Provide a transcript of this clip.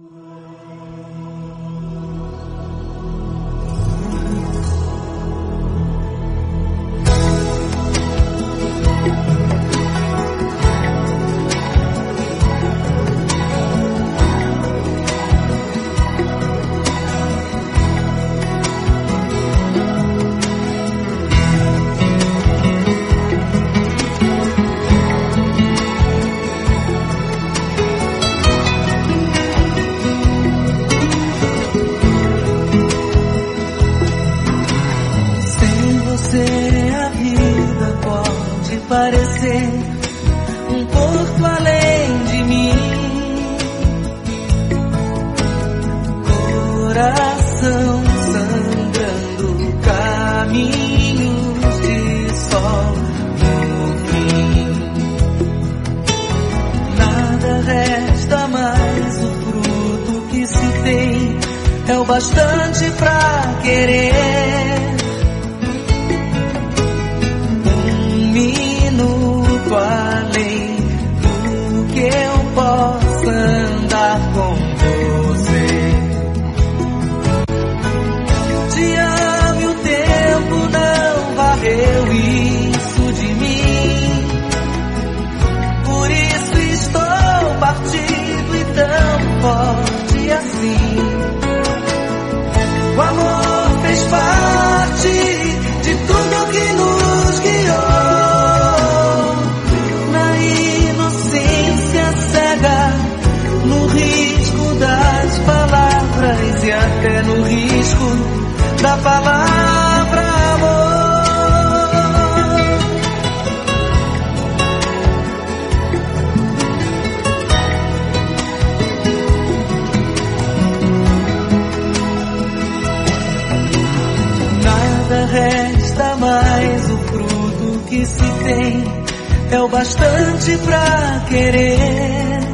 Parecer um porto além de mim, coração sangrando, caminhos de sol no fim. Nada resta mais, o fruto que se tem é o bastante pra querer. Além do que eu possa andar com você. Te amo e o tempo não varreu isso de mim. Por isso estou partido e tão forte assim. O amor fez parte de tudo que nos guiou. No risco das palavras e até no risco da palavra amor. Nada resta mais, o fruto que se tem é o bastante pra querer.